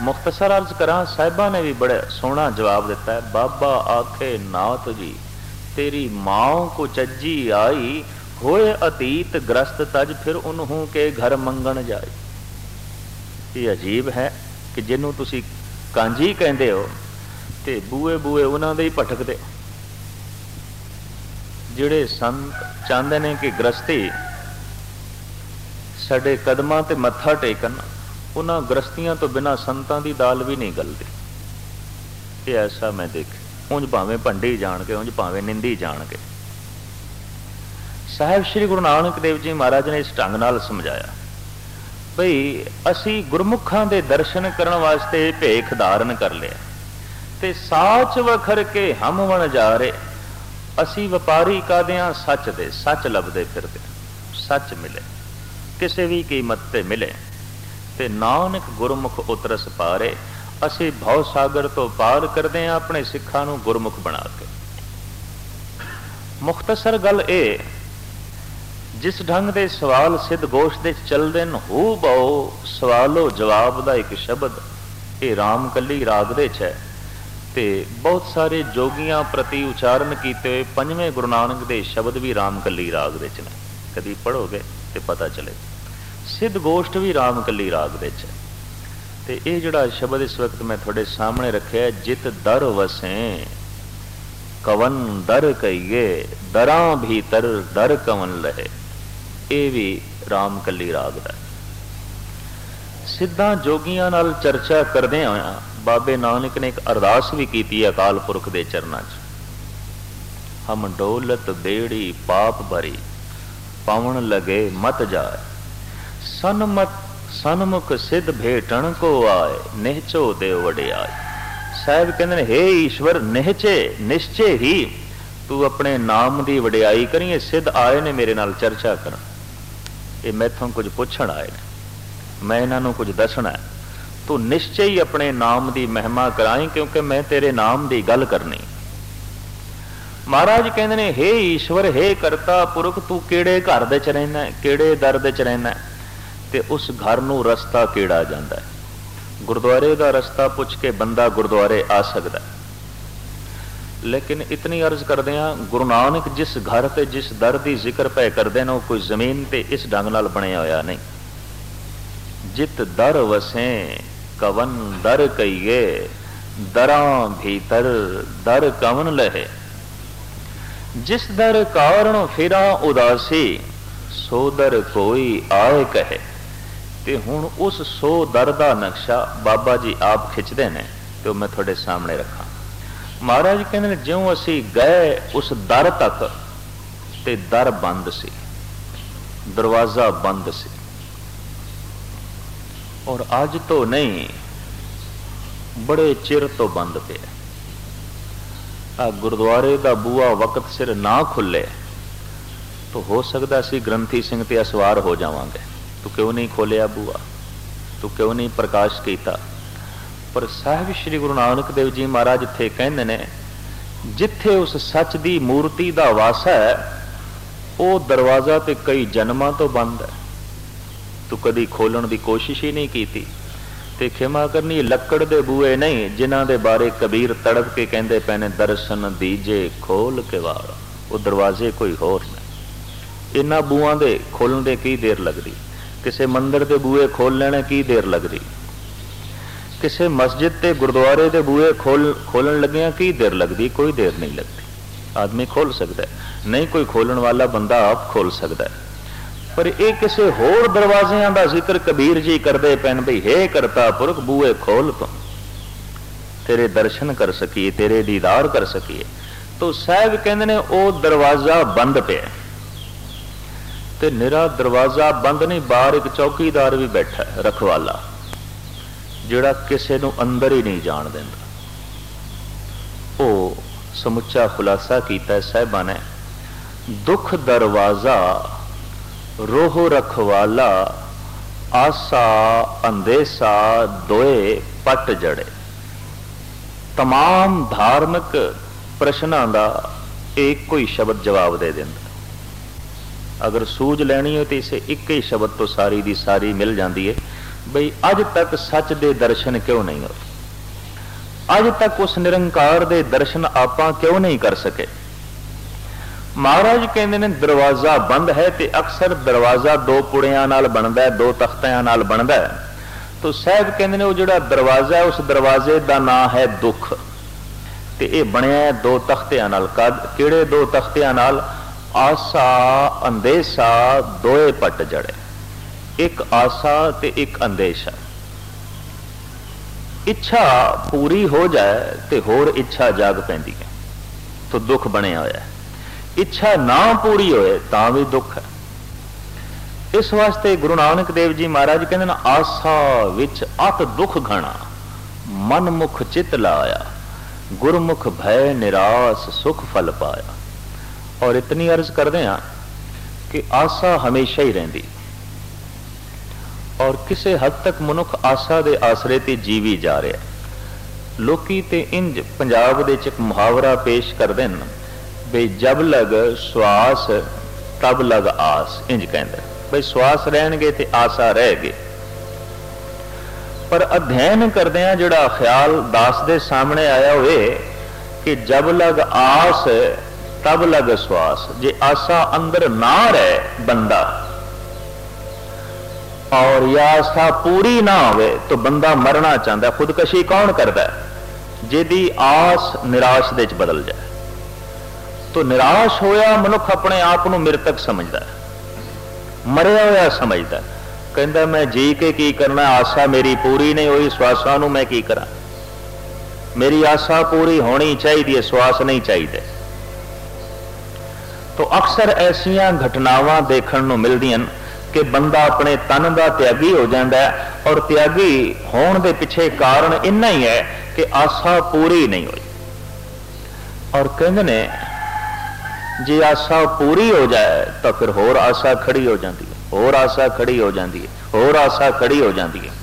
मुख्तसर अर्ज करा, साहिबा ने भी बड़ा सोहना जवाब दिता है। बाबा आखे नाथ जी तेरी माओ को चज्जी आई, होए अतीत ग्रस्त तज फिर उन्हों के घर मंगण जाए। ये अजीब है कि जिन्हों तुसी कांजी कहते हो तो बूए बूए उन्होंने दे ही भटकदे। जिहड़े संत चाहते हैं कि गृहस्थी साडे कदमां ते मत्था टेकन, उन्हां गृहस्थियां तो बिना संतां दी दाल भी नहीं गलदी। ये ऐसा मैं देख, उंज भावें भंडी जान के, उंज भावें निंदी जान के। साहिब श्री गुरु नानक देव जी महाराज ने इस ढंग नाल समझाया बई असी गुरमुखां दे दर्शन करन वास्ते भेख धारण कर लिया ते साच वखर के हम वन जा रहे। असी वपारी कादियां सच दे, सच लभदे फिरदे, सच मिले किसी भी कीमत ते मिले ते नानक गुरमुख उतरस पारे। असी भव सागर तो पार करते हैं अपने सिखां नूं गुरमुख बना के। मुख्तसर गल ए, जिस ढंग दे सवाल सिद्ध गोश दे चलदे न, हू बहु सवालो जवाब दा एक शब्द ये राम कली राग दे च है ते बहुत सारे जोगियां प्रति उचारण किए हुए पंजवें गुरु नानक दे शब्द भी राम कली राग दे च ने। कभी पढ़ोगे तो पता चले। सिद्ध गोष्ठ भी राम कली राग दे च है। ते ये जिहड़ा शब्द इस वक्त मैं थोड़े सामने रखे, जित दर वसें कवन दर कहिए, दरां भीतर दर कवन लहे, ये भी राम कली राग दा। सिद्धां जोगियां नाल चर्चा करदे होया बाबे नानक ने एक अरदास भी की अकाल पुरख दे चरनां च। हम डोलत बेड़ी पाप भरी, पावन लगे मत जाए, सन्मुख सिद्ध भेटण को आए, निहचो देव वडियाई। साहब कहते हैं, हे ईश्वर निहचे निश्चय ही तू अपने नाम की वडियाई करिए। सिद्ध आए ने मेरे नाल चर्चा कर, ये मैथों कुछ पुछण आए ने, मैं इन्हों कुछ दसना है। तू निश्चय ही अपने नाम की महिमा कराई, क्योंकि मैं तेरे नाम की गल करनी। महाराज कहते हैं, हे ईश्वर, हे करता पुरख, तू केड़े घर दे च रहिंदा, केड़े दर दे च रहिंदा ते उस घर नूं रस्ता केड़ा जांदा है। गुरुद्वारे का रस्ता पुछ के बंदा गुरुद्वारे आ सकता है, लेकिन इतनी अर्ज करते हैं, गुरु नानक जिस घर ते जिस दर की जिक्र पै करते हैं, कोई जमीन ते इस ढंग नाल बनया होया नहीं। जित दर वसें कवन दर कहिए, दरां भीतर दर कवन लहे। जिस दर कारण फिरा उदासी, सो दर कोई आए कहे। ते हुण उस सो दर दा नक्शा बाबा जी आप खिंचते हैं, तो मैं थोड़े सामने रखा। महाराज कहते ज्यों असी गए उस दर तक ते दर बंद सी, दरवाजा बंद सी। और अज तो नहीं, बड़े चिर तो बंद पे। गुरुद्वारे का बूआ वक्त सिर ना खुले तो हो सकता सी ग्रंथी सिंह ते असवार हो जावांगे। तू क्यों नहीं खोलिया बूआ, तू क्यों नहीं प्रकाश किया। पर साहिब श्री गुरु नानक देव जी महाराज इत्थे कहंदे ने, जिथे उस सच की मूर्ति का वासा है, वो दरवाजा तो कई जन्मां तो बंद है। तू कदी खोलण की कोशिश ही नहीं की। ते खिमा करनी, लक्कड़ दे बूए नहीं जिन्हां दे बारे कबीर तड़प के कहंदे पे ने, दर्शन दीजे खोल के वार। वो दरवाजे कोई होर नहीं। इन्हां बूआं दे खोलण दे की देर लगदी, किसी मंदिर के बूए खोल लेने की देर लगदी, किसी मस्जिद ते गुरुद्वारे के बूए खोलन लगिया की देर लगती, कोई देर नहीं लगती। आदमी खोल सकता है, नहीं कोई खोलन वाला बंदा आप खोल सकता है। पर यह किसी होर दरवाजियां का जिक्र कबीर जी करते पैन, भाई हे करता पुरख बूए खोल तो तेरे दर्शन कर सकीए, तेरे दीदार कर सकीए। तो साहब कहते ने वो दरवाजा बंद पे, ते निरा दरवाजा बंद नहीं, बाहर एक चौकीदार भी बैठा है, रखवाला, जिहड़ा किसी नूं अंदर ही नहीं जाण देंदा। वो समुचा खुलासा किया साहिबा ने, दुख दरवाजा रोह रखवाला, आसा अंदेसा दोए पट जड़े। तमाम धार्मिक प्रश्नों का एक कोई शब्द जवाब दे देंदा। अगर सूझ लैनी हो तो इसे एक ही शब्द तो सारी दी सारी मिल जाती है। बई अज तक सच दे दर्शन क्यों नहीं होए, अज तक उस निरंकार दे दर्शन आपां क्यों नहीं कर सके। महाराज कहते ने दरवाजा बंद है, तो अक्सर दरवाजा दो पुड़ियां नाल बनता है, दो तख्तियां नाल बनता है। तो साहब कहते ने वो जिहड़ा दरवाजा है, उस दरवाजे का नाम है दुख, ते ये बनया है दो तख्तियां नाल। किहड़े दो तख्तियां नाल? आसा अंदेशा दोए पट जड़े, एक आसा ते एक अंदेशा। इच्छा पूरी हो जाए तो होर इच्छा जाग पैंदी है, तो दुख बनया होया है। इच्छा ना पूरी होए तां भी दुख है। इस वास्ते गुरु नानक देव जी महाराज कहते ना, आसा विच अत दुख घना, मन मुख चित लाया, गुरमुख भय निराश सुख फल पाया। और इतनी अर्ज करते हैं कि आसा हमेशा ही रहिंदी, और किसी हद तक मनुख आसा दे आसरे ते जीवी जा रहा है। लोकी ते इंज पंजाब दे एक मुहावरा पेश करते हैं बई जब लग श्वास तब लग आस, इंज कहते बई श्वास रहणगे ते आसा रह गए। पर अध्ययन करदे हैं जिहड़ा ख्याल दास दे सामने आया हुए कि जब लग आस तब लग श्वास। जे आसा अंदर ना रहे बंदा और या आशा पूरी ना हो तो बंदा मरना चाहता है। खुदकशी कौन करता है? जिहदी आस निराश दे च बदल जाए। तो निराश होया मनुख अपने आप को मृतक समझता है, मरिया होया समझता है। कहता मैं जी के की करना, आशा मेरी पूरी नहीं हुई, श्वासा नूं मैं की करा, मेरी आशा पूरी होनी चाहिए, श्वास नहीं चाहिए। तो अक्सर ऐसिया घटनावां देखण नूं मिलदियां कि बंदा अपने तन का त्यागी हो जाता है, और त्यागी होने के पिछे कारण इन्ना ही है कि आशा पूरी नहीं हुई। और कहते ने जे आशा पूरी हो जाए तो फिर होर आशा खड़ी हो जाती है, होर आशा खड़ी हो जाती है, होर आशा खड़ी हो जाती है।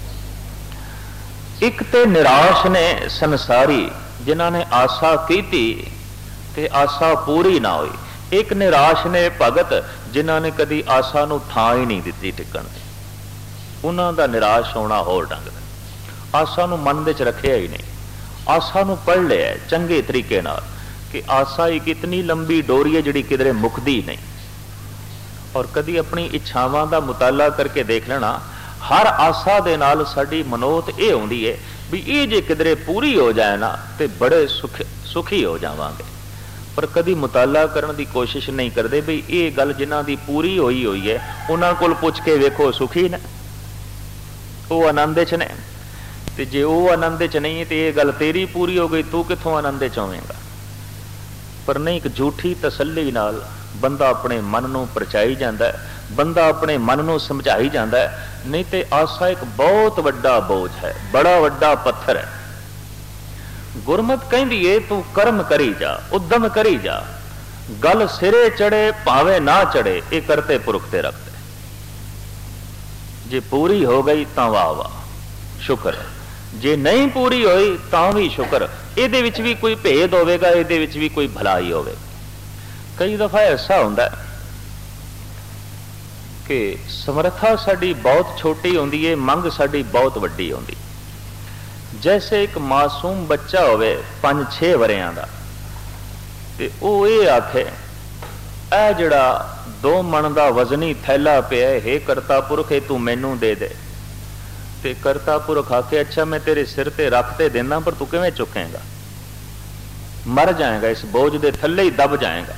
एक ते निराश ने संसारी जिन्होंने आशा की ते आशा पूरी ना हुई। एक निराश ने भगत जिन्होंने कदी आशा नूं थां ही नहीं दी टिकण दी। उन्हां दा निराश होना होर ढंग दा, आशा नूं मन दे च रखिया ही नहीं, आशा नूं पढ़ लिया चंगे तरीके नाल कि आशा एक इतनी लंबी डोरी है जिहड़ी किधरे मुकदी नहीं। और कदी अपनी इच्छावां दा मुताला करके देख लेना, हर आशा दे नाल साडी मनोत ये होंदी है भी ये जे किधरे पूरी हो जाए ना तो बड़े सुखी हो जावांगे। पर कदी मुताला करने की कोशिश नहीं करते भी ये गल जिन्हां दी पूरी होई हुई है उन्हां कोल पुछ के वेखो सुखी ने, वो आनंद च ने। ते जे वो आनंद च नहीं तो ये गल तेरी पूरी हो गई, तू कित्थों आनंद च होवेगा। पर नहीं, एक झूठी तसल्ली नाल बंदा अपने मन नूं परचाई जांदा है, बंदा अपने मन नूं समझाई जांदा है। नहीं तो आशा एक बहुत वड्डा बोझ है, बड़ा वड्डा पत्थर है। गुरमत कहंदी है तू कर्म करी जा, उद्यम करी जा, गल सिरे चढ़े भावे ना चढ़े, ये करते पुरख ते रखते। जे पूरी हो गई तो वाह वाह शुक्र है, जे नहीं पूरी होई तो भी शुक्र। ये भी कोई भेद होगा, ये भी कोई भलाई होगी। कई दफा ऐसा होता है कि समर्था साडी बहुत छोटी होंदी है, मंग साडी बहुत वड्डी होंदी। जैसे एक मासूम बच्चा होवे 5-6 वरियां दा ते ओ ये आखे ऐ जिहड़ा 2 मन दा वजनी थैला पिया है करता पुरख तू मैनू दे दे। ते करता पुरख आखे अच्छा मैं तेरे सिर ते रख ते देना पर तू किवें चुकेगा, मर जाएगा, इस बोझ दे थल्ले ही दब जाएगा।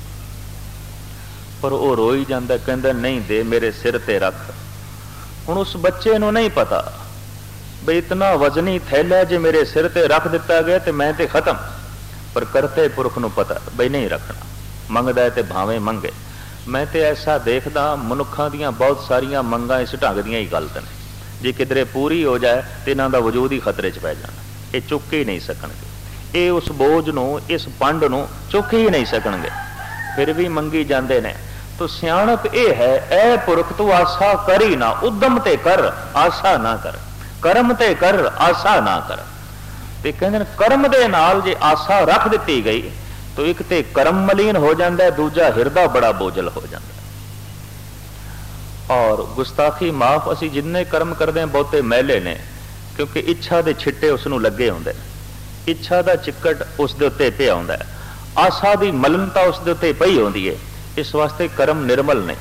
पर वो रोई जाता, कहता नहीं दे मेरे सिर ते रख। हुण उस बच्चे नूं नहीं पता बई इतना वजनी थैला जे मेरे सिर ते रख दिता गया तो मैं ते खत्म। पर करते पुरख नूं पता बई नहीं रखना, मंगदा है ते भावें मंगे। मैं ते ऐसा देखदा मनुखां दीयां बहुत सारियां मंगां इस ढंग दीयां ही गलत ने। जे किधरे पूरी हो जाए तो इन्हां दा वजूद ही खतरे च पै जाना, ये चुक ही नहीं सकणगे, ये उस बोझ नूं इस पंड नूं चुक ही नहीं सकणगे, फिर भी मंगी जांदे ने। तो सियाणप ये है ऐ पुरख तू आशा करी ना, उद्यम ते कर आशा ना कर, कर्म ते कर आशा ना कर। ते कहंदे कर्म दे नाल जे आशा रख दिती गई तो एक ते कर्म मलीन हो जाता है, दूजा हिरदा बड़ा बोझल हो जाता है। और गुस्ताखी माफ, असी जिन्ने कर्म करते हैं बहुते मैले ने, क्योंकि इच्छा के छिट्टे उसनों लगे होंगे, इच्छा का चिक्कट उस दे उत्ते पिया होंदा है, आशा की मलनता उस दे उत्ते पई होंदी है। इस वास्ते कर्म निर्मल नहीं।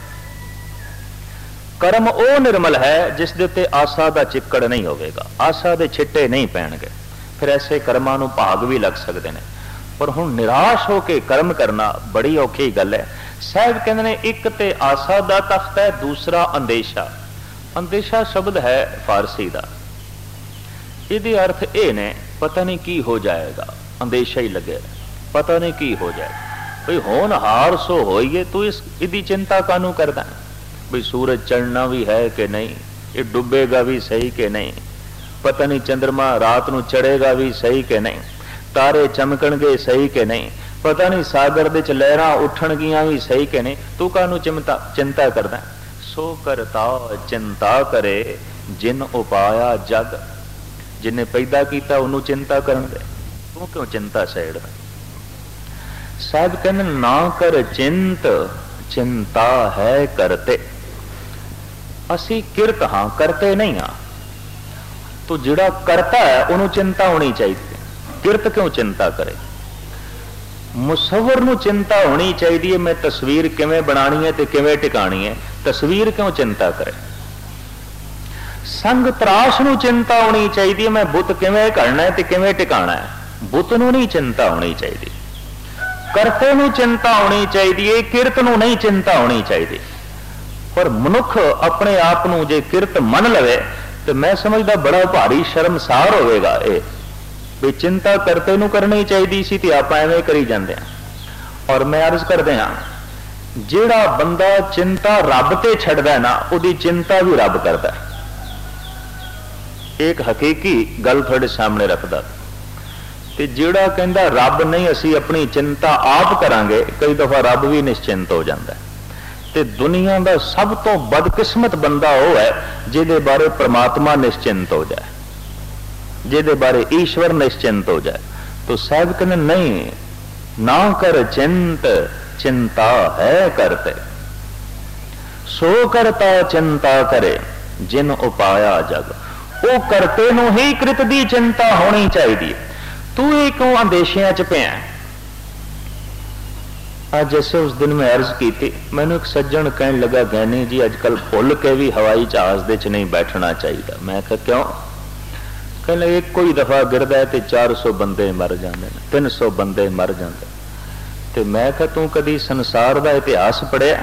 कर्म वो निर्मल है जिस दे उत्ते आशा का चिक्कड़ नहीं होगा, आशा के छिट्टे नहीं पैणगे। फिर ऐसे कर्मां नूं भाग भी लग सकते हैं। पर हुण निराश होकर कर्म करना बड़ी औखी गल है। साहब कहते हैं एक ते आशा का तख्त है, दूसरा अंदेशा। अंदेशा शब्द है फारसी का, ये अर्थ ये ने पता नहीं की हो जाएगा, अंदेशा ही लगे, पता नहीं की हो जाएगा। भाई होनहार सो होइए, तू इसकी चिंता कानू करदा है? भाई सूरज चढ़ना भी है कि नहीं, ये डूबेगा भी सही कि नहीं, पता नहीं चंद्रमा रात नू चढ़ेगा भी सही कि नहीं, तारे चमकणगे सही कि नहीं, पता नहीं सागर दे च लहरां उठणगियां भी सही कि नहीं, तू कानू चिंता करदा है? सो करता चिंता करे जिन उपाया जग। जिन्हें पैदा किया उन्होंने चिंता करन दे, तू क्यों चिंता छेड़दा? साहब कहने ना कर चिंत, चिंता है करते। असी किरत हाँ, करते नहीं हाँ। तो जिहड़ा करता है उन्होंने चिंता होनी चाहिए। किरत क्यों चिंता करे? मुसव्वर नूं चिंता होनी चाहिए, मैं तस्वीर किवें बनानी है ते किवें टिकानी है, तस्वीर क्यों चिंता करे? संग तराश नूं चिंता होनी चाहिए, मैं बुत किवें घड़ना है ते किवें टिकाना है, बुत नूं नहीं चिंता होनी चाहिए। करते नूं चिंता होनी चाहिए, किरत नूं नहीं चिंता होनी चाहिए। पर मनुख अपने आप नूं जे किरत मन लवे तो मैं समझदा बड़ा भारी शर्मसार होवेगा। भी चिंता करते नूं करनी चाहिए सी ते आपां एवें करी जांदे हां। और मैं अर्ज करदे हां, जिहड़ा बंदा चिंता रब ते छड्डदा ना, उहदी चिंता भी रब करदा। एक हकीकी गल थोड़े सामने रखदा, ते जिहड़ा कहंदा रब नहीं, असी अपनी चिंता आप करांगे, कई दफा रब भी निश्चिंत हो जाता है। ते दुनिया का सब तो बदकिस्मत बंदा वो है जिहदे बारे परमात्मा निश्चिंत हो जाए, जिहदे बारे ईश्वर निश्चिंत हो जाए। तो साहब कहने नहीं, ना कर चिंत, चिंता है करते। सो करता चिंता करे जिन उपाया जग। वो करते नूं ही कृत दी चिंता होनी चाहिए। तू ये क्यों अंदेशियां च पिया? आज जैसे उस दिन मैं अर्ज की थी, मैंने एक सज्जन कहने लगा, गैनी जी अजकल भुल के भी हवाई जहाज दे च नहीं बैठना चाहिए। मैं कहा क्यों? कहने एक कोई दफा गिरदा है तो 400 बंदे मर जाते हैं, 300 बंदे मर जाते। तो मैं कहा तू कदी संसार का इतिहास पढ़िया?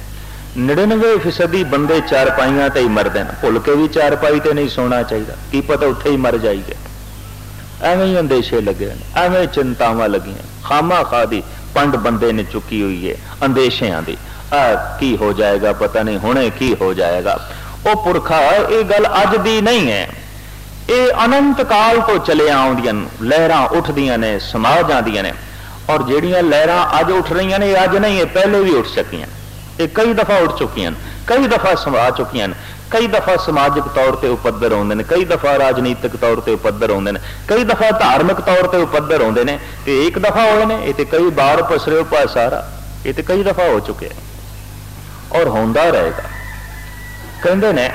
99% बंदे चारपाइयां ते ही मरते हैं, भुल के भी चारपाई ते नहीं सोना चाहिए, की पता उत्थे ही मर जाइए। एवं ही अंदेशे लगे, एवं चिंतावां लगियां, खामा खा दी पंड बंदे ने चुकी हुई है अंदेशियां दी। की हो जाएगा पता नहीं, हुणे की हो जाएगा। वो पुरखा ये गल अज दी नहीं है, ये अनंत काल तो चले आउंदियां लहरां उठदियां ने, समा जांदियां ने। और ਜਿਹੜੀਆਂ लहरां अज उठ रही ने, अज नहीं है, पहले भी उठ सकियां, ये कई दफा उठ चुकियां, कई दफा समा चुकियां, कई दफा समाजिक तौर पर उपद्दर आउंदे ने, कई दफा राजनीतिक तौर पर उपद्दर आउंदे ने, कई दफा धार्मिक तौर पर उपद्दर आउंदे ने। ते एक दफा होए ने, ये कई बार पसरे पा सारा, ये तो कई दफा हो चुके और होंदा रहेगा। कहंदे ने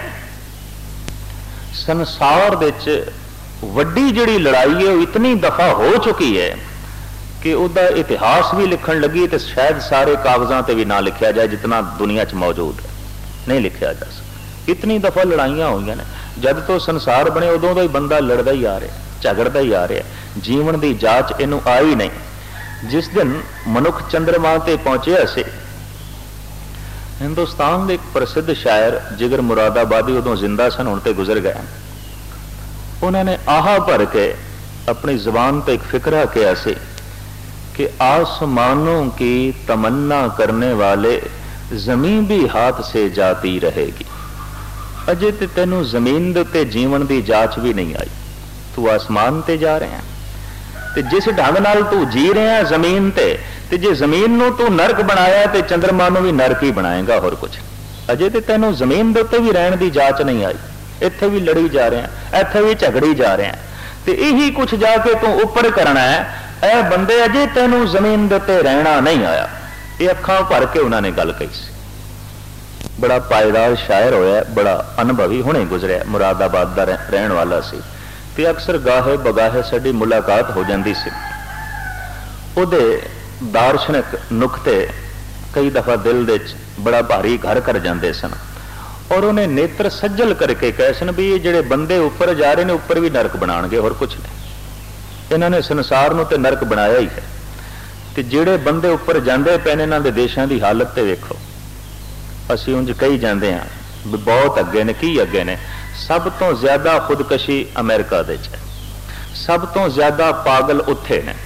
संसार दे च वड्डी जिहड़ी लड़ाई है वो इतनी दफा हो चुकी है कि उसका इतिहास भी लिखण लगी तो शायद सारे कागजां ते भी ना लिखा जाए जितना दुनिया च मौजूद है, नहीं लिखा जा सकता। इतनी दफा लड़ाइयां हुई ने, जब तो संसार बने उदों तो ही बंदा लड़दा ही आ रहा, झगड़दा ही आ रहा, जीवन की जांच इनू आई नहीं। जिस दिन मनुख चंद्रमा ते पहुंचे से, हिंदुस्तान के एक प्रसिद्ध शायर जिगर मुरादाबादी उदों जिंदा सन, हुण ते गुजर गए, उन्होंने आहा भर के अपनी जुबान पर एक फिक्रा किया से कि आसमानों की तमन्ना करने वाले जमीन भी हाथ से जाती रहेगी। अजे ते तेनू जमीन दे उत्ते जीवन की जांच भी नहीं आई, तू आसमान ते जा रहे हैं, ते जिस ढंग नाल तू जी रहे हैं जमीन ते जे जमीन नू तू नरक बनाया तो चंद्रमा नू भी नरक ही बनाएगा, और कुछ। अजे ते तेनू जमीन दे उत्ते भी रहने की जांच नहीं आई, इत्थे भी लड़ी जा रहे हैं, इत्थे भी झगड़ी जा रहे हैं, तो यही कुछ जाके तू उपर करना है। ए बंदे अजे तेनू जमीन दे उत्ते रहना नहीं आया। ये अखां भर के उन्होंने गल कही सी। बड़ा पायदार शायर होया, बड़ा अनुभवी, हुणे गुजरिया, मुरादाबाद का रहने वाला सी ते अक्सर गाहे बगाहे साडी मुलाकात हो जाती सी। उहदे दार्शनिक नुकते कई दफा दिल दे बड़ा भारी घर कर जाते सन और उन्हें नेत्र सज्जल करके कहे सन भी ये जिहड़े बंदे उपर जा रहे हैं उपर भी नरक बनाणगे, होर कुछ नहीं। इन्होंने संसार नूं ते नरक बनाया ही है। ते जिहड़े बंदे उपर जांदे पे ने इन्हां दे देशां दी हालत ते वेखो। असीं उंज कही जांदे हां भी बहुत अगे ने, की अगे ने। सब तो ज्यादा खुदकशी अमेरिका दे च है, सब तो ज्यादा पागल उत्थे ने,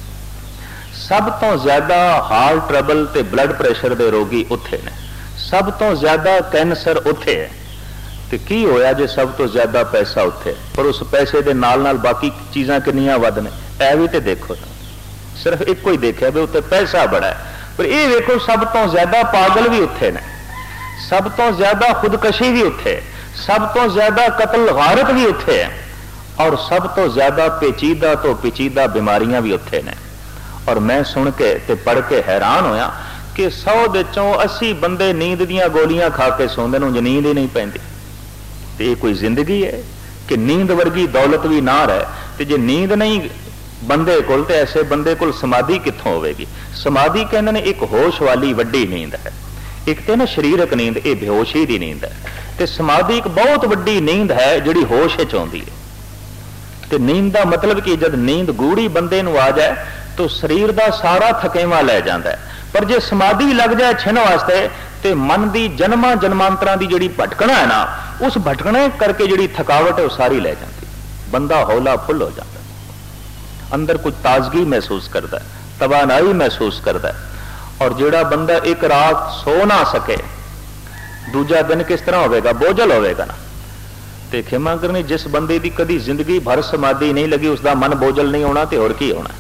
सब तो ज्यादा हार्ट ट्रबल ते ब्लड प्रेशर दे रोगी उत्थे ने, सब तो ज्यादा कैंसर उत्थे है। तो की होया जे सब तो ज्यादा पैसा उत्थे, पर उस पैसे दे नाल नाल बाकी चीज़ां कितनियां वध ने, ऐ भी ते देखो। सिर्फ एक ही देखा भी उत्ते पैसा बड़ा है, पर यह वेखो सब तो ज्यादा पागल भी उत्थे ने, सब तो ज्यादा खुदकशी भी उत्थे, सब तो ज्यादा कतल गारत भी उत्थे है, और सब तो ज्यादा पेचीदा तो पेचीदा बीमारियां भी उत्थे ने। और मैं सुन के ते पढ़ के हैरान होया कि 100 दे चों 80 बंदे नींद दियां गोलियां खा के सौंदे ने, नींद ही नहीं पैंदी। ते ये कोई जिंदगी है कि नींद वर्गी दौलत भी ना रहे? ते जे नींद नहीं बंदे कोल ते ऐसे बंदे कोल समाधि कित्थों होवेगी? समाधि कहंदे ने एक होश वाली वड्डी नींद है, एक ते ना शरीरक नींद, ये बेहोशी दी नींद है। ते समाधि एक बहुत वड्डी नींद है जिहड़ी होश विच आउंदी है। ते नींद दा मतलब कि जद नींद गूढ़ी बंदे नूं आ जाए तो शरीर दा सारा थकेवा लै जांदा है, पर जे समाधि लग जाए छिन वास्ते तो मन की जन्मां जन्मांतरां की जिहड़ी भटकना है ना, उस भटकने करके जिहड़ी थकावट है वह सारी लै जाती, बंदा हौला फुल हो जाता, अंदर कुछ ताजगी महसूस करता है, तवानाई महसूस करता है। और जिहड़ा बंदा एक रात सो ना सके दूजा दिन किस तरह होगा? बोझल होगा ना। तो खेमा करनी जिस बंदे की कभी जिंदगी भर समाधि नहीं लगी उसका मन बोझल नहीं होना, तो होर की होना?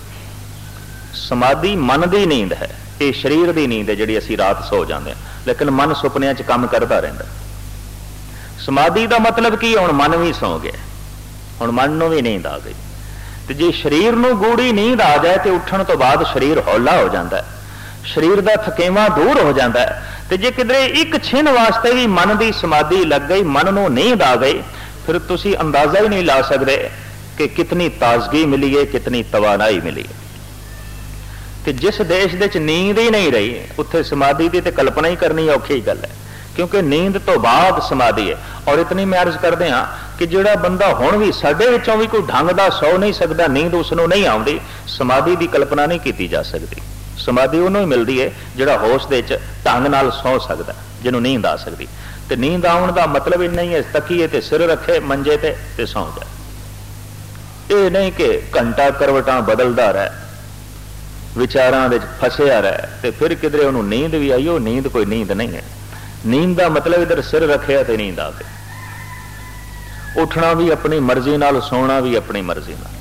समाधि मन की नींद है, ये शरीर की नींद है जिहड़ी असीं रात सो जाते हैं, लेकिन मन सुपनियां च काम करता रहिंदा। समाधि का मतलब की? हुण मन भी सौ गया, हुण मन नूं भी नींद आ गई। तो जे शरीर नूं गूढ़ी नींद आ जाए तो उठण तो बाद शरीर हौला हो जाता है, शरीर का थकेवा दूर हो जाता है। तो जे किधरे एक छिन वास्ते भी मन की समाधि लग गई, मन नूं नींद आ गई, फिर तुसीं अंदाजा ही नहीं ला सकते कि कितनी ताजगी मिली है, कितनी तवानाई मिली है। कि जिस देश दे नींद ही नहीं रही उत्थे समाधि की तो कल्पना ही करनी औखी गल है, क्योंकि नींद तो बाद समाधि है। और इतनी मैं अर्ज करते हाँ कि जिहड़ा बंदा हुण भी साडे विचों भी कोई ढंग दा सौ नहीं सकता, नींद उसनूं नहीं आउंदी, समाधि की कल्पना नहीं की जा सकती। समाधि उन्हों ही मिलती है जिहड़ा होश दे विच ढंग नाल सौ सकता, जिन्हों नींद आ सकती। तो नींद आउण दा मतलब इन्ना ही है तकीए ते सिर रखे मंजे ते सौ जाए। ये नहीं कि घंटा करवटां बदलदा रहे, विचारां दे फसिया रहे, तो फिर किधरे उन्होंने नींद भी आई। हो नींद कोई नींद नहीं है। नींद का मतलब इधर सिर रखे तो नींद आ गई। उठना भी अपनी मर्जी नाल, सोना भी अपनी मर्जी नाल।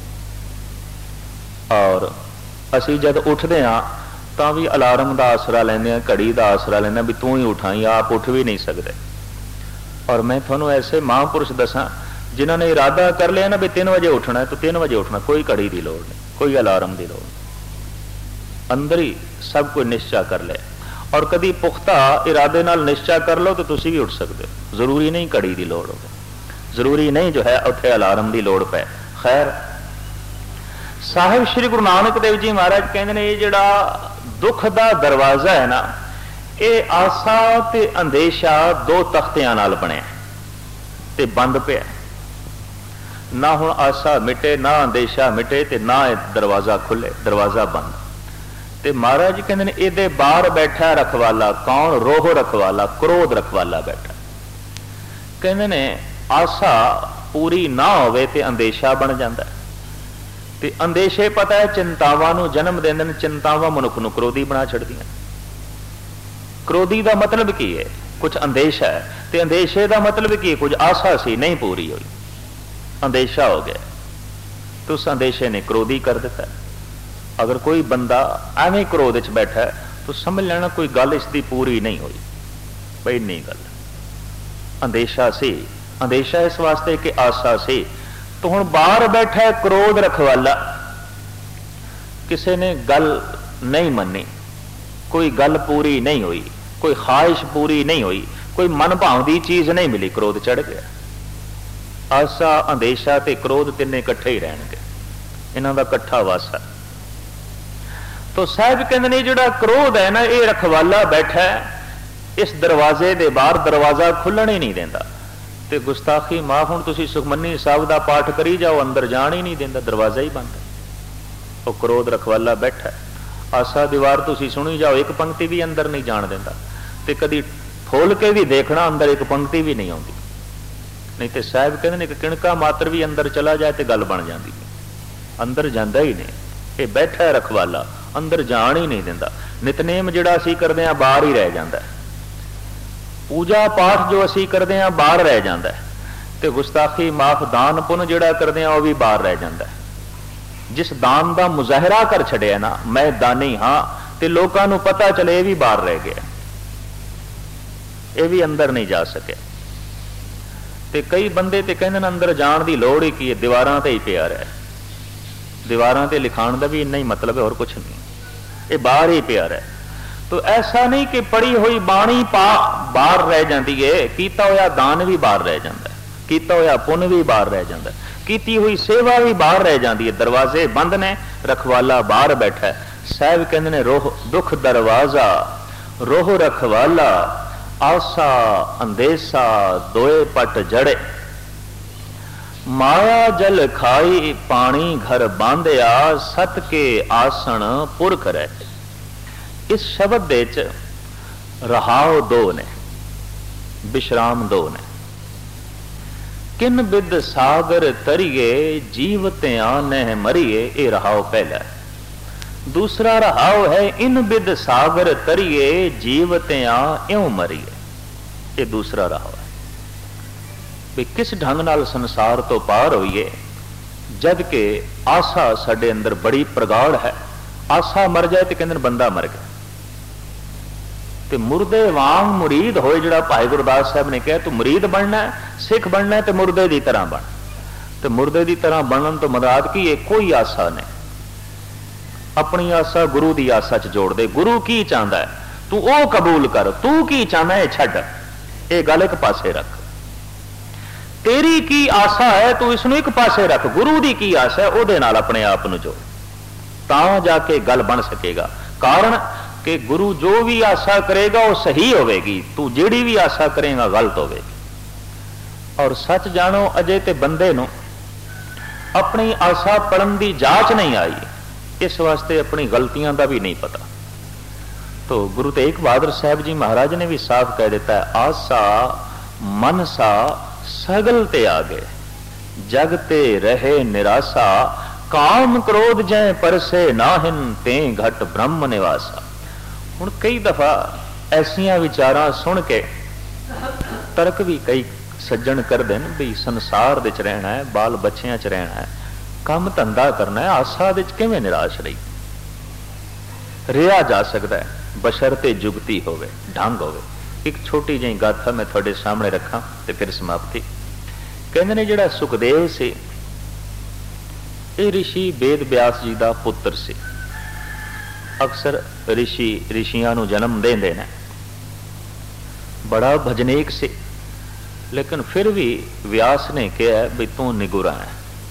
और असी जब उठते हाँ तो भी अलार्म का आसरा लेंदे, घड़ी का आसरा लेंदे भी तू ही उठाई, आप उठ भी नहीं सकते। और मैं थोनों ऐसे महापुरुष दसा जिन्होंने इरादा कर लिया ना भी 3 बजे उठना है तो 3 बजे उठना, कोई घड़ी की लोड़ नहीं, कोई अलार्म की लोड़ नहीं, अंदर ही सब कुछ निश्चय कर ले। और कभी पुख्ता इरादे नाल निश्चय कर लो तो तुसी भी उठ सकते हो। जरूरी नहीं घड़ी की लोड़ हो, जरूरी नहीं जो है उत्थे अलार्म की लोड़ पै। खैर, साहिब श्री गुरु नानक देव जी महाराज कहते हैं ये जिहड़ा दुख का दरवाजा है ना, ये आसा ते अंदेशा 2 तख्तियां नाल बनिया ते बंद पिया। ना हुण आसा मिटे, ना अंदेशा मिटे, ते ना दरवाजा खुले, दरवाजा बंद। ते महाराज कहते हैं ये बाहर बैठा रखवाला कौन? रोह रखवाला, क्रोध रखवाला बैठा। कहते ने आसा पूरी ना होवे ते अंदेशा बन जाता है। ते अंदेशे पता है चिंतावां नूं जन्म देंदे ने, चिंतावां मनुख नूं क्रोधी बना छड्डियां। क्रोधी का मतलब की है? कुछ अंदेशा है, ते अंदेशे का मतलब की? कुछ आसा सी नहीं पूरी हुई, अंदेशा हो गया, तो उस अंदेशे ने क्रोधी कर दिता। अगर कोई बंदा एवं क्रोध च बैठा है तो समझ लेना कोई गल इसकी पूरी नहीं हुई, भाई नहीं गल, अंदेशा से, अंदेशा इस वास्ते कि आसा से। तो हुण बाहर बैठा है क्रोध रखवाला, किसी ने गल नहीं मनी, कोई गल पूरी नहीं हुई, कोई ख्वाहिश पूरी नहीं हुई, कोई मन भावदी चीज नहीं मिली, क्रोध चढ़ गया। आसा, अंदेशा ते क्रोध तिन्ने इकट्ठे ही रहणगे, इन्हां दा इकट्ठा वासा। तो साहब कहंदे ने जिहड़ा क्रोध है ना, ये रखवाला बैठा है इस दरवाजे दे बाहर, दरवाजा खुलण ही नहीं देंदा। ते गुस्ताखी माफ, हुण तुसीं सुखमनी साहब दा पाठ करी जाओ, अंदर जाण ही नहीं देंदा, दरवाजा ही बंद है। वो क्रोध रखवाला बैठा है। आसा दीवार तुसीं सुनी जाओ, एक पंक्ति भी अंदर नहीं जाण देंदा। ते कदी खोल के भी देखना, अंदर एक पंक्ति भी नहीं आउंदी। नहीं तो साहब कहते हैं कि किणका मात्र भी अंदर चला जाए तो गल बन जाती, अंदर जाता ही नहीं। ये बैठा है रखवाला, अंदर जान ही नहीं देंदा। नितनेम जिहड़ा असीं करदे हां बाहर ही रह जाता है, पूजा पाठ जो असीं करदे हां बाहर रह जाता है, तो गुस्ताखी माफ दान पुन जिहड़ा करदे हां वह भी बाहर रह जाता है। जिस दान का मुजाहरा कर छड़िया ना, मैं दानी हाँ, तो लोगों को पता चले ये भी बाहर रह गया, ये भी अंदर नहीं जा सके। ते कई बंदे ते कहंदे अंदर जाण दी लोड़ ही की है, दीवारां ते ही पिया रहा, दीवारां ते लिखाण दा भी इन्ना ही मतलब है और कुछ नहीं, ये बाहर ही पिया रहा। तो ऐसा नहीं कि पढ़ी हुई बाणी बाहर रह जाती है, कीता होया दान भी बाहर रह जाता है, कीता होया पुन भी बाहर रह जाता है, कीती हुई सेवा भी बाहर रह जाती है। दरवाजे बंद ने, रखवाला बाहर बैठा है। साहब कहंदे ने रोह दुख दरवाजा, रोह रखवाला, आसा अंदेशा दोए पट जड़े, माया जल खाई पानी घर बांधिया, सत के आसन पुरख रहे। इस शब्द दे च रहाव दो ने, विश्राम दो ने। किन बिद सागर तरिए जीवते आने मरिए, ये रहाव पहला है। दूसरा रहाव है इन बिद सागर तरिए जीवते आ इਉਂ मरिए, ये दूसरा रहाव है। भी किस ढंग नाल संसार तो पार होइए, जद के आशा साडे अंदर बड़ी प्रगाढ़ है। आशा मर जाए तो कहंदे बंदा मर गया। ते मुर्दे वांग मुरीद होए, जिहड़ा भाई गुरदास साहब ने कहा तू मुरीद बनना है, सिख बनना है, तो मुर्दे की तरह बन। तो मुर्दे की तरह बनन तो मुराद की है, कोई आशा नहीं। अपनी आशा गुरु की आशा च जोड़ दे। गुरु की चाहता है तू ओ कबूल कर, तू की चाहना है छड्ड, ये गल एक पासे रख। तेरी की आशा है तू इसनूं एक पासे रख, गुरु की की आशा है उहदे नाल अपने आप नूं जोड़, तां जाके गल बन सकेगा। कारण कि गुरु जो भी आशा करेगा वो सही होगी, तू जिहड़ी भी आशा करेगा गलत होगी। और सच जानो अजे ते बंदे नूं अपनी आशा पढ़न की जांच नहीं आई, इस वास्ते अपनी गलतियां का भी नहीं पता। तो गुरु तेग बहादुर साहब जी महाराज ने भी साफ कह देता है, आशा मनसा सगल ते आगे, जगते रहे निराशा, काम क्रोध जय परसे नाहिन, ते घट ब्रह्म निवासा। हुण कई दफा ऐसिया विचारां सुन के तर्क भी कई सज्जन कर देन भी संसार दे च रहना है, बाल बच्चियां च रहना है, काम धंधा करना है, आशा दे च किवें निराश रही रिहा जा सकता है, बशर्ते जुगती होवे, ढंग होवे। एक छोटी जी गाथा मैं थोड़े सामने रखा तो फिर समाप्ति। कहंदे ने जिहड़ा सुखदेव से ये ऋषि वेद व्यास जी का पुत्र से, अक्सर ऋषि ऋषियां नूं जन्म देंदे ने, बड़ा भजनेक से, लेकिन फिर भी व्यास ने कहा भी तू निगुरा है,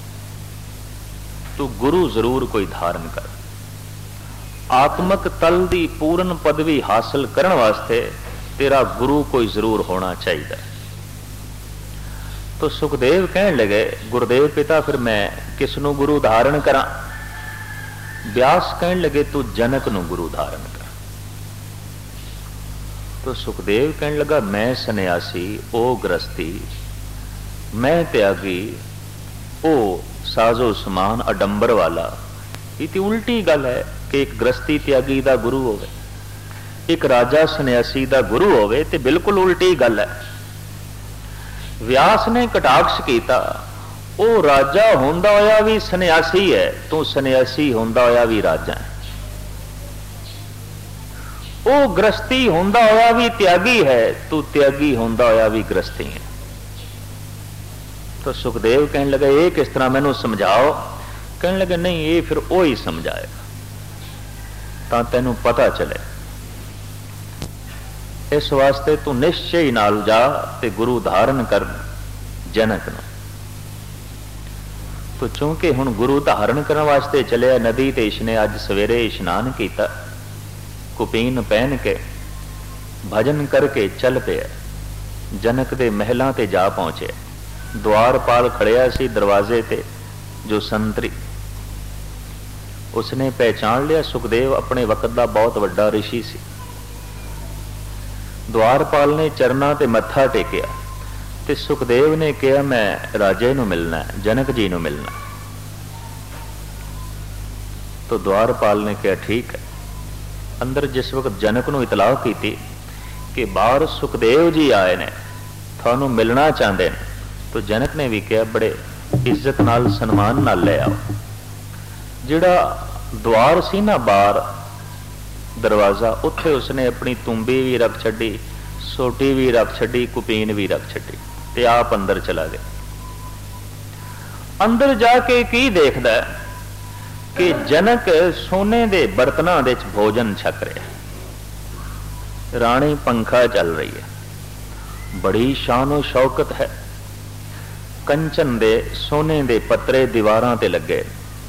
तू गुरु जरूर कोई धारण कर। आत्मक तल दी पूर्ण पदवी हासिल करने वास्ते तेरा गुरु कोई जरूर होना चाहिए। तो सुखदेव कहने लगे, गुरुदेव पिता फिर मैं किसनों गुरु धारण करा? व्यास कहने लगे तू जनक नूं गुरु धारण कर। तो सुखदेव कहने लगा मैं सन्यासी, ओ गृहस्थी, मैं त्यागी, ओ साजो समान अडंबर वाला। ये तो उल्टी गल है कि एक गृहस्थी त्यागी दा गुरु होवे, एक राजा सन्यासी दा गुरु होवे, ते बिल्कुल उल्टी गल है। व्यास ने कटाक्ष किया, ओ राजा होंदा होया भी सन्यासी है, तू सन्यासी होंदा होया भी राजा है। ओ गृहस्थी होंदा होया भी त्यागी है, तू त्यागी होंदा होया भी गृहस्थी है। तो सुखदेव कहने लगे ये किस तरह मैनू समझाओ? कहने लगे नहीं, ये फिर वो ही समझाएगा ता तेनू पता चले। इस वास्ते तू निश्चय नाल जा ते गुरु धारण कर जनक नूं। तो चूंकि हुण गुरु धारण करने वास्ते चलिया नदी ते इसने अज सवेरे इशनान किया, कुपीन पहन के भजन करके चल पिया, जनक दे महलां ते जा पहुंचे। द्वारपाल खड़िया सी दरवाजे ते, जो संतरी, उसने पहचान लिया सुखदेव अपने वक्त का बहुत वड्डा ऋषि सी। द्वारपाल ने चरना ते मत्था टेकिया ते सुखदेव ने कहा मैं राजे नूं मिलना है, जनक जी नूं मिलना। तो द्वारपाल ने कहा ठीक है। अंदर जिस वक्त जनक नूं इतलाह की कि बाहर सुखदेव जी आए ने, थानू मिलना चाहते हैं, तो जनक ने भी कहा बड़े इज्जत नाल सन्मान नाल ले आओ। जिहड़ा द्वार सी ना बाहर दरवाजा, उत्थे उसने अपनी तुंबी भी रख छड्डी, सोटी भी रख छड्डी, कुपीन भी रख छड्डी ते आप अंदर चला गया। अंदर जाके की देखदा कि जनक सोने दे बर्तनां दे च भोजन छक रहा, राणी पंखा चल रही है, बड़ी शानो शौकत है, कंचन दे सोने दे पत्रे दीवारां ते लगे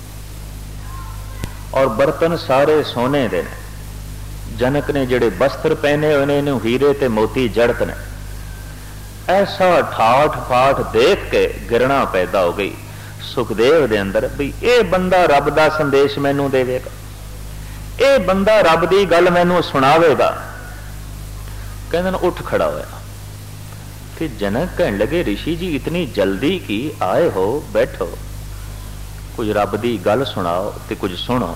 और बर्तन सारे सोने दे ने। जनक ने जिहड़े वस्त्र पहने हुए ने इन्हूं हीरे ते मोती जड़त ने। ऐसा ठाठ फाठ देख के घृणा पैदा हो गई सुखदेव दे अंदर भी ये बंदा रब दा संदेश मैनू देवेगा, ये बंदा रब दी गल मैनू सुनावेगा। कहंदे उठ खड़ा होया कि जनक कहने लगे ऋषि जी इतनी जल्दी की आए हो, बैठो, कुछ रब दी गल सुनाओ ते कुछ सुनो।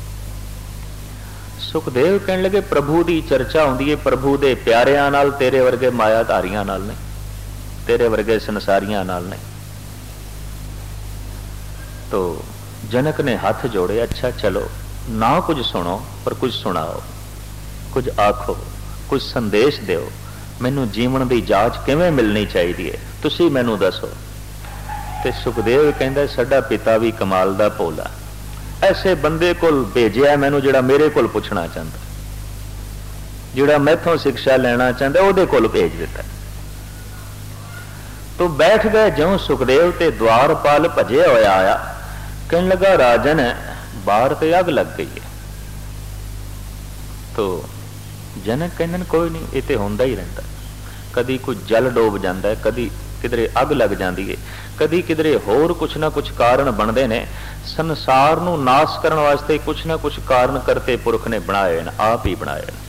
सुखदेव कहने लगे प्रभु दी चर्चा होंदी है, प्रभु दे प्यारियां नाल, तेरे वर्गे मायाधारियां नाल नहीं, तेरे वर्गे संसारियां नाल नहीं। तो जनक ने हाथ जोड़े, अच्छा चलो ना कुछ सुनो पर कुछ सुनाओ, कुछ आखो, कुछ संदेश दिओ, मैनू जीवन की जांच किवें मिलनी चाहिए तुसी मैनू दसो। ते सुखदेव कहंदा साडा पिता भी कमाल दा भोला, ऐसे बंदे कोल भेजिया मैनू जिहड़ा मेरे कोल पुछना चाहता, जिहड़ा मैथों शिक्षा लेना चाहता उहदे कोल भेज दिता। तो बैठ गए। ज्यों सुखदेव ते द्वारपाल भजे होया आया, कहने लगा राजन बाहर ते अग लग गई है। तो जनक कहने कोई नहीं, ये तो होंदा ही रहता, कदी कोई जल डोब जाता है, कदी किधरे अग लग जाती है, कदी किधरे होर कुछ ना कुछ कारण बनते हैं। संसार नू नाश करने वास्ते कुछ ना कुछ कारण करते पुरख ने बनाए न, आप ही बनाए न।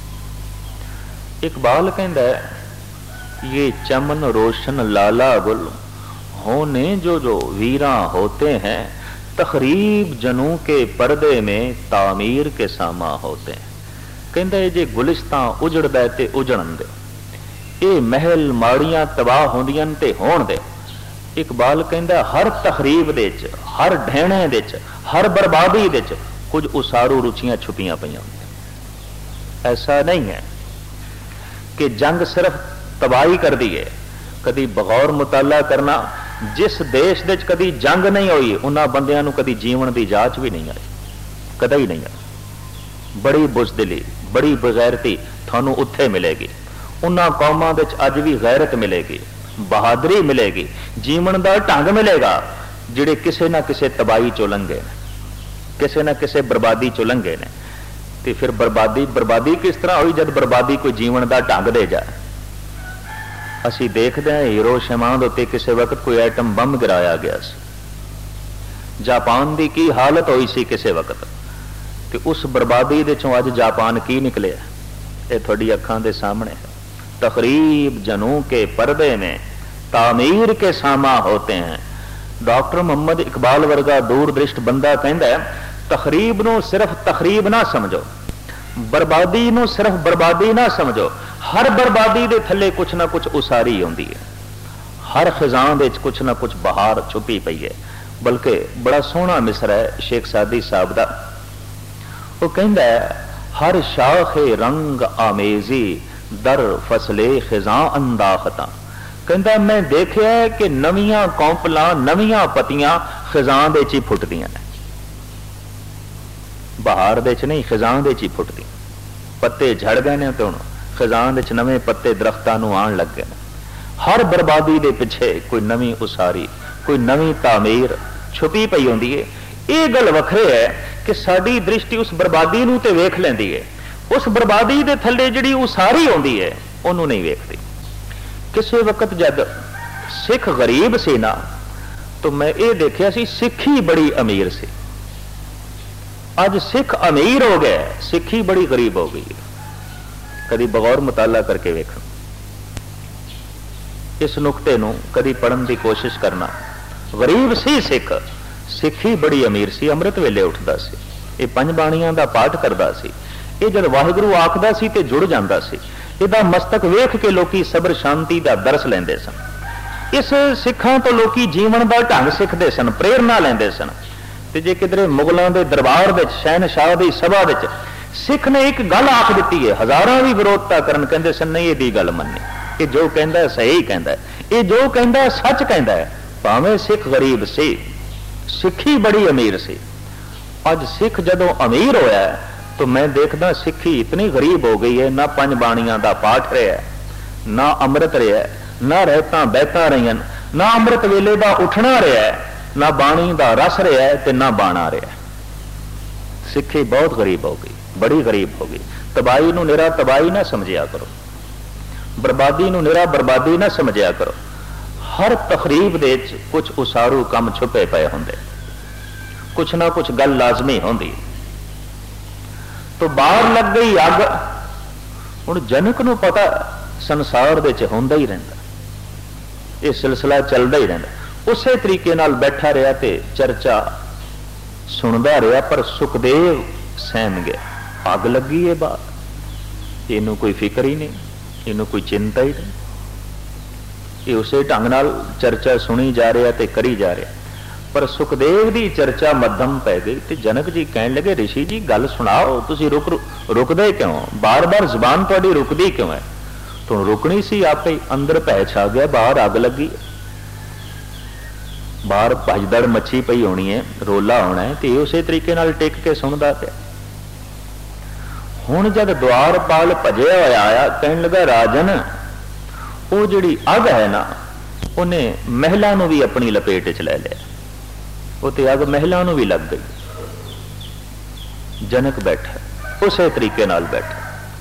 इकबाल कहता है ये चमन रोशन लाला गुल होने जो जो वीरा होते हैं, तखरीब जनू के पर्दे में तामीर के सामा होते हैं। कहता है जे गुलिस्तां उजड़दा ते उजड़न दे, ये महल माड़ियां तबाह होंदियां ते होण दे। इकबाल कहता हर तखरीब दे च, हर ढेणे दे च, हर बर्बादी दे च कुछ उसारू रुचियां छुपियां पईयां। ऐसा नहीं है कि जंग सिर्फ तबाही कर दी है। कदी बगौर मुताला करना, जिस देश दे च कदी जंग नहीं हुई उन्हां बंदियां नूं कदी जीवन की जांच भी नहीं आई, कदा ही नहीं आई। बड़ी बुजदिली, बड़ी बगैरती थानू उत्थे मिलेगी। उन्हां कौमां दे च अज भी गैरत मिलेगी, बहादुरी मिलेगी, जीवन का ढंग मिलेगा, जिहड़े किसी ना किसी तबाही चो लंघे ने, किसी ना किसी बर्बादी चो लंघे ने। तो फिर बर्बादी किस तरह हुई जब बर्बादी कोई जीवन का ढंग दे जाए। असी देखते हैं हिरोशिमा दे उत्ते किसी वक्त कोई एटम बम गिराया गया सी, जापान की की हालत हुई सी किसी वक्त, तो उस बर्बादी दे चों अज जापान की निकले, ये थोड़ी अखां दे सामने है। तकरीब जनू के पर्दे में तामीर के सामा होते हैं। डॉक्टर मोहम्मद इकबाल वर्गा दूरदृष्ट बंदा कहता है तकरीब नूं सिर्फ तकरीब ना समझो, बर्बादी नूं सिर्फ बर्बादी ना समझो, हर बर्बादी दे थले कुछ ना कुछ उसारी होंदी है, हर खिजां दे कुछ ना कुछ बहार छुपी पई है। बल्कि बड़ा सोहना मिसरा है शेख सादी साहब दा, वो कहता है हर शाखे रंग आमेजी दर फसले खिजां अंदाखता। कहता मैं देखिया है कि नवियां कौंपलां नवियां पतियां खिजां दे च फुटदियां ने, बहार दे च नहीं खिजां दे च फुटदी। पत्ते झड़ गए ने तो खजान विच नवे पत्ते दरख्तां नूं आण लगे। हर बर्बादी दे पिछे कोई नवी उसारी, कोई नवी तामीर छुपी पई होंदी है। ये गल वखरे है कि साडी दृष्टि उस बर्बादी नूं ते वेख लैंदी है, उस बर्बादी दे थल्ले जिहड़ी उसारी आउंदी है उहनूं नहीं वेखदी। किसी वक्त जद सिख गरीब सी ना, तो मैं ये देखिया सी सिखी बड़ी अमीर सी। अज सिख अमीर हो गया, सिखी बड़ी गरीब हो गई। कभी बगौर मुताला करके वेखो, इस नुकते नूं कभी पढ़न की कोशिश करना। गरीब सी सिख, सिखी बड़ी अमीर सी। अमृत वेले उठदा सी, ये पंज बाणियां दा पाठ करदा सी। ये जद वाहिगुरू आखदा सी ते जुड़ जांदा सी। इहदा मस्तक वेख के लोकी सबर शांति दा दरस लैंदे सन। इस सिखां तो लोकी जीवन दा ढंग सिखदे सन, प्रेरणा लैंदे सन। ते जे किधरे मुगलों के दरबार विच, शहनशाह की सभा विच सिख ने एक गल आख दी है, हजारां भी विरोधता करन, कहंदे सन नहीं इहदी गल मन्नी, ये जो कहंदा है सही कहंदा है, ये जो कहंदा है सच कहंदा है। भावें सिख गरीब सी, सिखी बड़ी अमीर सी। अज सिख जदों अमीर होया है तो मैं देखदा सिखी इतनी गरीब हो गई है, ना पंज बाणियां दा पाठ रहा, ना अमृत रहा, ना रहतां बैतां रहीआं, ना अमृत वेले दा उठना रहा, ना बाणी दा रस रहा ते ना बाणा रहा। सिखी बहुत गरीब हो गई, बड़ी गरीब हो गई। तबाही नूं निरा तबाही ना समझिया करो, बर्बादी नूं निरा बर्बादी ना समझिया करो। हर तकरीब दे विच कुछ उसारू काम छुपे पे होंदे, कुछ ना कुछ गल लाजमी होंदी। तो बाहर लग गई अग, हुण जनक नूं पता संसार दे विच होंदा ही रहिंदा, ये सिलसिला चलदा ही रहिंदा। उसे तरीके नाल बैठा रहा ते चर्चा सुनदा रहा, पर सुखदेव सहम गया। अग लगी है बाहर, इनू कोई फिक्र ही नहीं, इनू कोई चिंता ही नहीं। ये उसे ढंग नाल चर्चा सुनी जा रहा ते करी जा रहा। पर सुखदेव की चर्चा मध्यम पै गई ते जनक जी कहन लगे, ऋषि जी गल सुनाओ, तुसीं रुकदे क्यों? बार बार जबान तुहाडी रुकदी क्यों है? तो रुकनी सी आपे, अंदर भै छा गया, बाहर अग लगी, बाहर भजदड़ मच्छी पई होनी है, रोला होना है, तो उस तरीके नाल टिक के सुनदा पिया। हुण जद द्वारपाल भजिया होया आया, कहन लगा राजन वो जिहड़ी अग है ना, उन्हें महलां नूं भी अपनी लपेट च लै लिया, वो ते अग महलां नूं भी लग गई। जनक बैठा उस तरीके नाल बैठा।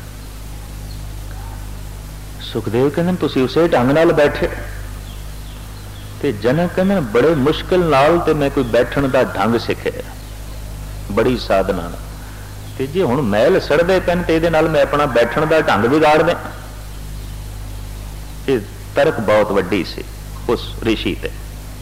सुखदेव कहते तुसीं उसे ढंग नाल बैठे, ते जनक कहते बड़े मुश्किल नाल ते मैं कोई बैठण दा ढंग सिखिया, बड़ी साधना। ते जे हुण महल सड़दे पैन ते इहदे नाल मैं अपना बैठण दा ढंग बिगाड़ दें, ये तरक बहुत वड्डी सी उस ऋषि ते।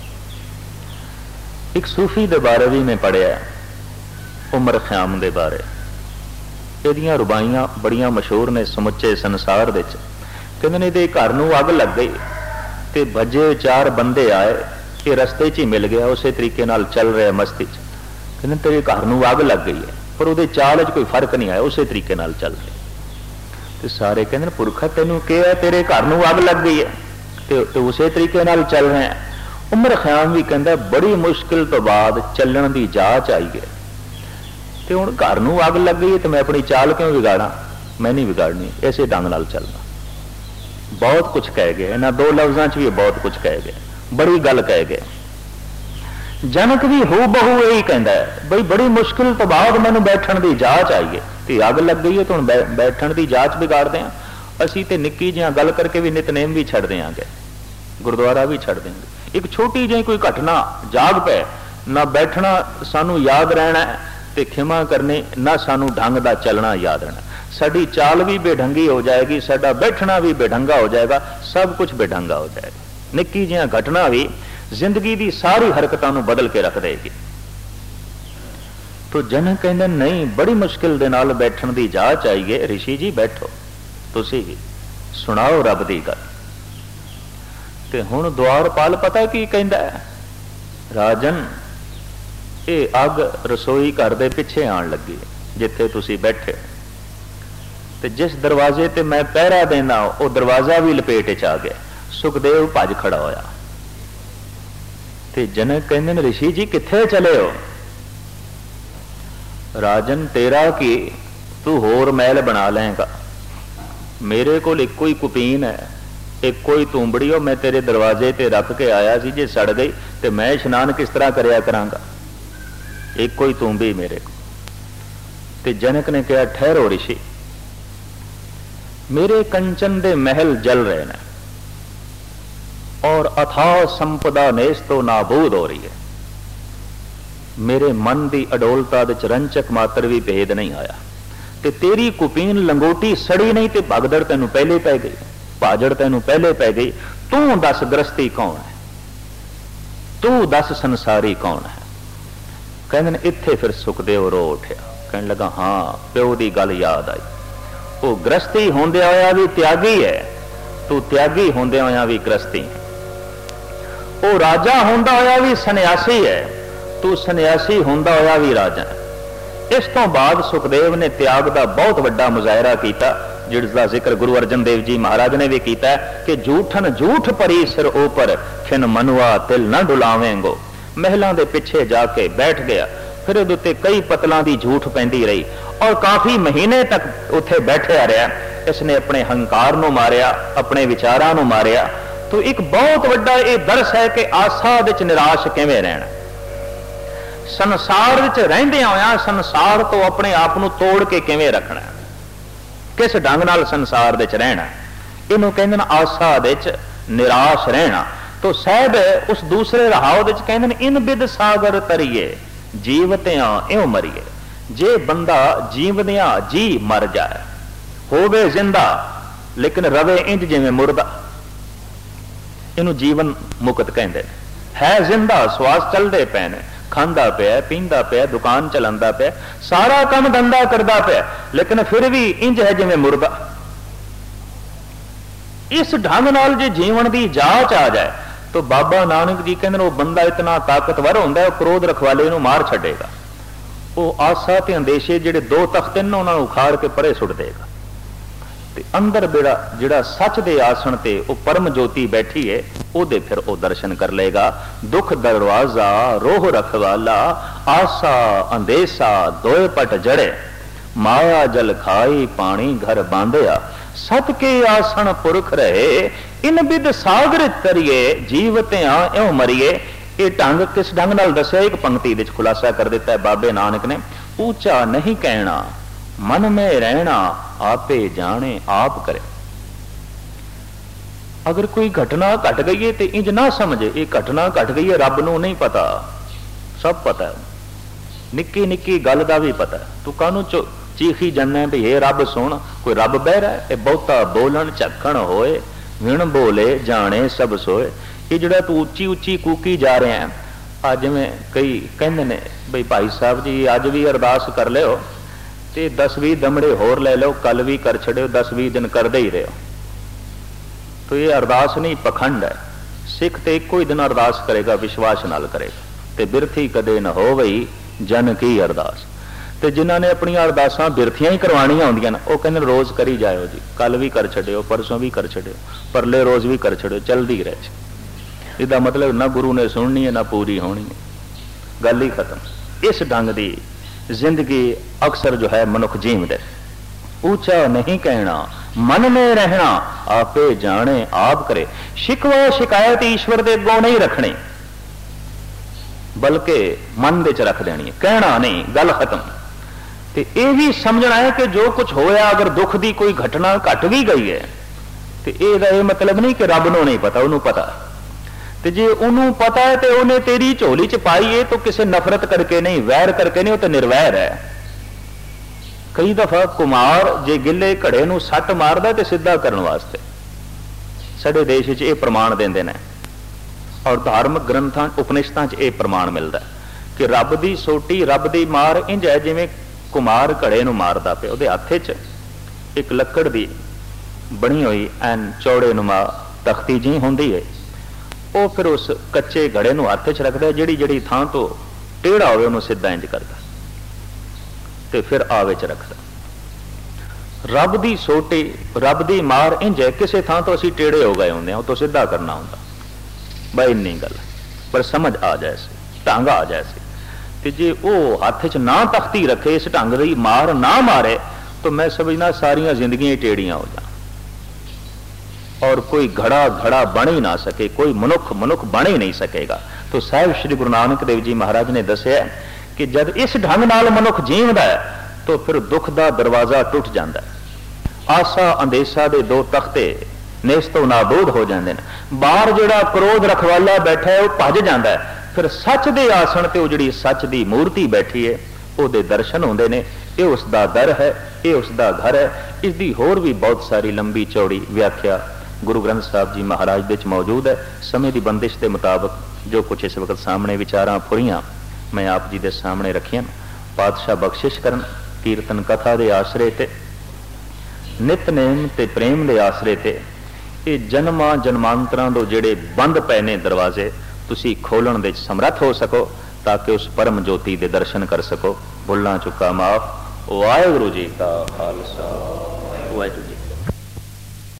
एक सूफी दे बारे भी मैं पढ़िया, उमर ख़याम दे बारे। इहदियां रुबाइयां बड़ियां मशहूर ने समुचे संसार विच। कहंदे ने इहदे घर नूं अग लग गई ते भजे चार बंदे आए, ये रस्ते च ही मिल गया, उस तरीके नाल चल रहा मस्ती च। कहंदे तेरे घर नूं अग लग गई है, पर उहदे चाल च कोई फर्क नहीं आया, उस तरीके नाल चल रहे। ते सारे कहंदे पुरखा तैनूं क्या है, तेरे घर नूं अग लग गई है ते उस तरीके नाल चल रहे हैं। उमर ख़याम भी कहंदा बड़ी मुश्किल तो बाद चलण दी जाच आई है, ते हुण घर नूं अग लग गई है तो मैं अपनी चाल क्यों बिगाड़ा? मैं नहीं बिगाड़नी, ऐसे ढंग नाल चलना। बहुत कुछ कह गए, इन्हां दो लफ्जां च भी बहुत कुछ कह गए, बड़ी गल कह गए। जनक भी हू बहु यही कहता है, बई बड़ी मुश्किल तो बाद मैनू बैठण की जाच आई है, तो अग लग गई है तो हुण बैठण की जाच बिगाड़ते हैं। असीं ते निक्की जिहां गल करके भी नितनेम भी छड्ड देंगे, गुरुद्वारा भी छड्ड देंगे। एक छोटी जी कोई घटना जाग पै ना, बैठना सानू याद रहना है ते खिमा करनी ना, सानू ढंग दा चलना याद रहना। साडी चाल भी बेढंगी हो जाएगी, साडा बैठना भी बेढंगा हो जाएगा, सब कुछ बेढंगा हो जाएगा। निक्की जिहां घटना भी जिंदगी की सारी हरकतों को बदल के रख देगी। तो जनक कहते नहीं, बड़ी मुश्किल दे नाल बैठण की जाच आई है, ऋषि जी बैठो, तुसीं भी सुनाओ रब की गल। ते हुण द्वारपाल पता की कहंदा है, राजन ये अग रसोई घर दे पिछे आण लगी जिथे तुसीं बैठे, ते जिस दरवाजे ते मैं पहरा देना वो दरवाजा भी लपेट च आ गया। सुखदेव भज खड़ा होया ते जनक कहंदे ने ऋषि जी किथे चले हो? राजन तेरा की तू होर महल बना लेगा, मेरे को एको ही कुपीन है, एको ही तूंबड़ी, और मैं तेरे दरवाजे ते रख के आया सी, जे सड़ गई तो मैं इशनान किस तरह करया करांगा, एको ही तूंबी मेरे को। ते जनक ने कहा ठहरो ऋषि, मेरे कंचन दे महल जल रहे हैं और अथाह संपदा नेस तो नाबूद हो रही है, मेरे मन की अडोलता दे रंचक मात्र भी भेद नहीं आया, ते तेरी कुपीन लंगोटी सड़ी नहीं ते भगदड़ तैनू पहले पै गई, भाजड़ तैनू पहले पै गई। तू दस गृहस्थी कौन है, तू दस संसारी कौन है। कहते इत्थे फिर सुखदेव रो उठया, कहने लगा हाँ प्यो की गल याद आई, वो गृहस्थी होंदे होया भी त्यागी है, तू त्यागी होंदे होया भी गृहस्थी है, वो राजा होंदा होया भी सन्यासी है, तू सन्यासी होंदा होया भी राजा है। इस तो बाद सुखदेव ने त्याग का बहुत वड्डा मुजाहरा किया, जिसका जिक्र गुरु अर्जन देव जी महाराज ने भी किया कि झूठन झूठ परी सिर ऊपर, खिन मनुआ तिल न डुलावेंगो। महलों के पिछे जाके बैठ गया, फिर उदे कई पतलों की झूठ पैंदी रही और काफी महीने तक उत्थे बैठा रहा। इसने अपने हंकार नूं मारिया, अपने विचारां नूं मारिया। तो एक बहुत वड्डा ये दर्श है कि आसा विच निराश किवें रहना, संसार विच रहिंदे होया संसार तो अपने आप नूं तोड़ के किवें रखना, किस ढंग नाल संसार विच रहना, इनू कहंदे ने आसा विच निराश रहना। तो साहब उस दूसरे रहाव विच कहंदे ने इन बिद सागर तरिए जीवतियां इउं मरिए। जे बंदा जीवदियां जी मर जाए, होवे जिंदा लेकिन रवे इंज जिवें मुर्दा, इनू जीवन मुक्त कहंदे है। जिंदा श्वास चलते पे ने, खांदा पिया पींदा पिया, दुकान चलांदा पिया, सारा काम धंधा करदा पिया, लेकिन फिर भी इंज है जिवें मुर्दा। इस ढंग नाल जे जीवन की जांच आ जाए तो बाबा नानक जी कहते वो बंदा इतना ताकतवर होंदा है, क्रोध रखवाले नूं मार छड़ेगा। वो आसा ते अंदेशे जिहड़े दो तख्ते ने उन्हां नूं उखाड़ के परे सुट देगा। ते अंदर बेड़ा जिहड़ा सच दे आसन ते वो परम ज्योति बैठी है, ओदे फिर वो दर्शन कर लेगा। दुख दरवाजा रोह रखवाला, आसा अंदेशा दोए पट जड़े, माया जल खाई पानी घर बांधिया, सत के आसन पुरख रहे, इन बिद सागर तरिए जीवतियां इउं मरिए। ये ढंग किस ढंग नाल दस्या, एक पंक्ति विच खुलासा कर दिता है बाबे नानक ने, ऊंचा नहीं कहना मन में रहना, आपे जाने आप करे। अगर कोई घटना घट गई है तो इंज ना समझे ये घटना घट गई है, रब नूं नहीं पता, सब पता है, निक्की निक्की गल दा भी पता है। तू कानू चीखी जाना भी ये रब सुन, कोई रब बह रहा है? बहुता बोलन झखण होए, विण बोले जाने सब सोए। ये जड़ा तू उच्ची उच्ची कूकी जा रहे हैं, अज में कई कहते ने बई भाई साहब जी अज भी अरदास कर लियो ते 10-20 दमड़े होर ले लो, कल भी कर छड़ियो, 10-20 दिन करदे ही रहो। तो ये अरदास नहीं, पखंड है। सिख तो एको ही दिन अरदास करेगा, विश्वास नाल करेगा। ते बिरथी कदे न हो वही जन की अरदास। तो जिन्हों ने अपन अरदासा बिरथियां ही करवानियां होंदियां, वो कहते रोज करी जाओ जी, कल भी कर छड़ियो, परसों भी कर छड़ियो, परले रोज भी कर छड़ियो, चलती रहे। इसका मतलब ना गुरु ने सुननी है ना पूरी होनी है, गल ही खत्म। इस ढंग की जिंदगी अक्सर जो है मनुख जीवदे। ऊंचा नहीं कहना मन में रहना, आपे जाने आप करे। शिकवा शिकायत ईश्वर दे अगों नहीं रखनी, बल्कि मन दे च रख देनी है, कहना नहीं, गल खत्म। तो यह भी समझना है कि जो कुछ होया, अगर दुख की कोई घटना घट भी गई है तो यह मतलब नहीं कि रब नूं नहीं पता, उन्होंने पता। तो जे उन्होंने पता है तो उन्हें तेरी झोली च पाई है, तो किसी नफरत करके नहीं, वैर करके नहीं, वो तो निर्वैर है। कई दफा कुमार जे गिले घड़े नूं सट मारदा ते सिद्धा करने वास्ते साडे देश च ये प्रमाण देंदे ने, और धार्मिक ग्रंथां उपनिषदां च यह प्रमाण मिलता है कि रब की सोटी, रब की मार इंज है जिवें कुमार घड़े नूं मारदा पिया। उहदे हत्थ च एक लक्कड़ दी बनी हुई एन चौड़े नुमा तख्ती जी होंदी है, वो फिर उस कच्चे घड़े नूं हत्थ च रखदा, जिहड़ी जिहड़ी थां तो टेढ़ा होवे उहनूं सीधा इंज करदा ते फिर आवे च रखदा। रब दी सोटी, रब दी मार इंज है, किसी थां तो असीं टेढ़े हो गए होंदे, उह तो सीधा करना हुंदा। बई इन्नी गल पर समझ आ जाए सी, ढंग आ जाए सी। ते जे वह हत्थ च ना तख्ती रखे, इस ढंग की मार ना मारे, तो मैं समझना सारिया जिंदगियां टेढ़ियां हो जाए। और कोई घड़ा घड़ा बन ही ना सके, कोई मनुख मनुख बन ही नहीं सकेगा। तो साहिब श्री गुरु नानक देव जी महाराज ने दसिया कि जब इस ढंग नाल मनुख जीवदा है तो फिर दुख का दरवाजा टुट जाता है। आसा अंदेशा दे दो तख्ते नेस तो नाबूद हो जाते हैं। बाहर जिहड़ा क्रोध रखवाला बैठा है वह भज जाता है। फिर सच दे आसन ते जिहड़ी सच दी मूर्ति बैठी है ਉਹਦੇ दर्शन होंदे ने। ये उसका दर है, ये उसका घर है। इसकी होर भी बहुत सारी लंबी चौड़ी व्याख्या गुरु ग्रंथ साहब जी महाराज दे मौजूद है। समय की बंदिश के मुताबिक जो कुछ इस वक्त सामने विचारां फुरियां मैं आप जी के सामने रखियां। पातशाह बख्शिश करन कीर्तन कथा के आसरे ते नितनेम ते प्रेम के आसरे ते ये जन्मां जन्मांतरां दो जिहड़े बंद पए ने दरवाजे तुसी खोलण दे समर्थ हो सको ताकि उस परम ज्योति के दर्शन कर सको। भुलना चुका माफ। वाहिगुरू जी का खालसा वाहिगुरू जी।